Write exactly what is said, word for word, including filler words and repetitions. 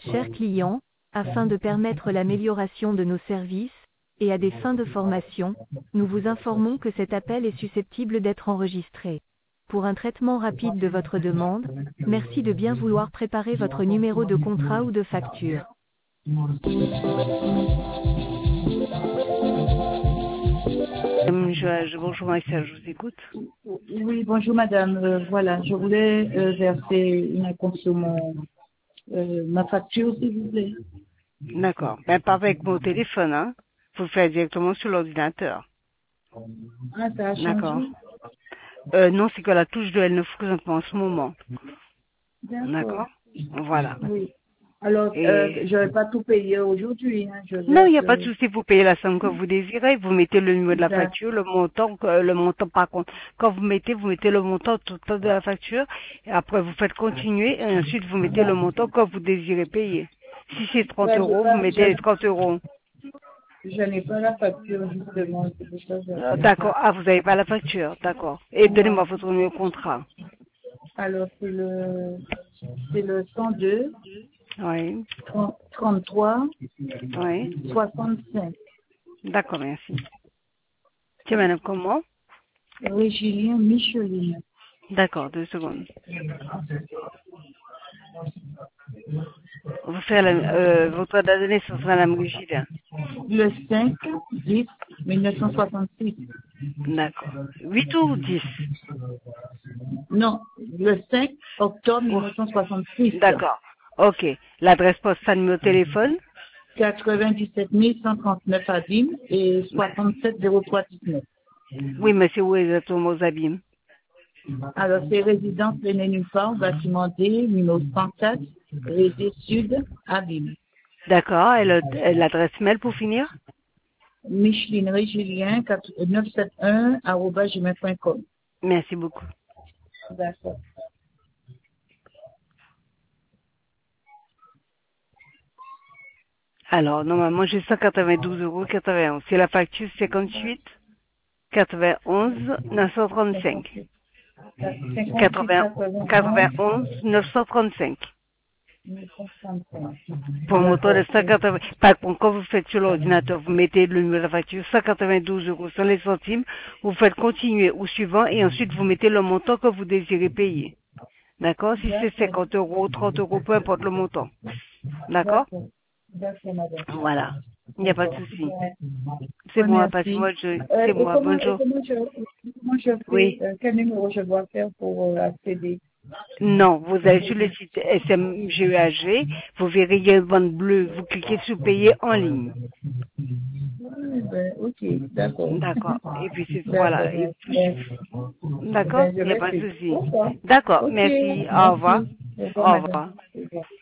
chers clients, afin de permettre l'amélioration de nos services, et à des fins de formation, nous vous informons que cet appel est susceptible d'être enregistré. Pour un traitement rapide de votre demande, merci de bien vouloir préparer votre numéro de contrat ou de facture. Madame Joage, bonjour Maïssa, je vous écoute. Oui, bonjour madame. Euh, voilà, je voulais euh, verser une compte sur mon, euh, ma facture, s'il vous plaît. D'accord. Ben, pas avec mon téléphone, hein. Faut le faire directement sur l'ordinateur. Ah, ça a D'accord. changé? Euh, non, c'est que la touche de elle ne fonctionne pas en ce moment. D'accord. D'accord. Voilà. Oui. Alors, euh, Et je vais pas tout payer aujourd'hui. Hein. Je non, il verse. n'y a pas de Euh, souci, vous payez la somme que vous désirez, vous mettez le numéro de la d'ac- facture, le montant, que- le montant par contre. Quand vous mettez, vous mettez le montant total de la facture, et après vous faites continuer, et ensuite vous mettez le d'ac- montant que vous désirez payer. Si c'est trente ben, je euros, vous pas- mettez les je- trente euros. je n'ai pas la facture, justement. C'est pour ça que Euh, j'appelle. D'accord. Ah, vous n'avez pas la facture. D'accord. Et donnez-moi Non. votre numéro de contrat. Alors, c'est le, c'est le cent deux, Oui. trente, trente-trois, Oui. soixante-cinq. D'accord, merci. C'est madame comment? Régilien Micheline. D'accord, deux secondes. Vous faites la, euh, votre date de naissance, madame Rigide. Le cinq dix mille neuf cent soixante-six. D'accord. huit ou dix? Non, le cinq octobre Oh, mille neuf cent soixante-six. d'accord. Ok. L'adresse postale, numéro de téléphone? quatre-vingt-dix-sept mille cent trente-neuf à Dîmes et soixante-sept zéro trois dix-neuf. Oui, mais c'est où exactement aux abîmes? Alors, c'est résidence Le Nénuphar, bâtiment D, numéro cent quatre, Rédé Sud, Abîme. D'accord. Et le- et l'adresse mail pour finir? Micheline Régilien, neuf cent soixante-onze, arobase gmail point com. Merci beaucoup. D'accord. Alors, normalement, j'ai cent quatre-vingt-douze euros quatre-vingt-onze. C'est la facture cinquante-huit quatre-vingt-onze neuf cent trente-cinq. cinquante-huit quatre-vingts quatre-vingt-onze, quatre-vingt-onze neuf cent trente-cinq. mille cent trente-cinq. Pour un montant de D'accord. cent quatre-vingts. Par contre, quand vous faites sur l'ordinateur, vous mettez le numéro de la facture cent quatre-vingt-douze euros sans les centimes, vous faites continuer au suivant et ensuite vous mettez le montant que vous désirez payer. D'accord? Si c'est D'accord. cinquante euros, trente euros, peu importe le montant. D'accord? D'accord. D'accord, madame. Voilà. Il n'y a pas de D'accord. souci. Ouais. C'est Ouais, moi, merci. passez-moi, je... Euh, c'est et moi. comment, et Bonjour. comment je, comment je Oui. fais, euh, quel numéro je dois faire pour euh, accéder? Non, vous allez sur le site S M G E A G, vous verrez il y a une bande bleue, vous cliquez sur payer en ligne. Ouais, ben, ok, d'accord. D'accord. Et puis c'est D'accord, voilà. Et merci. puis, Eh d'accord, ben, je il n'y a vais pas de suivre. souci. D'accord. D'accord, Ok, merci. Au revoir. merci. Au revoir, Au madame. revoir. Au revoir.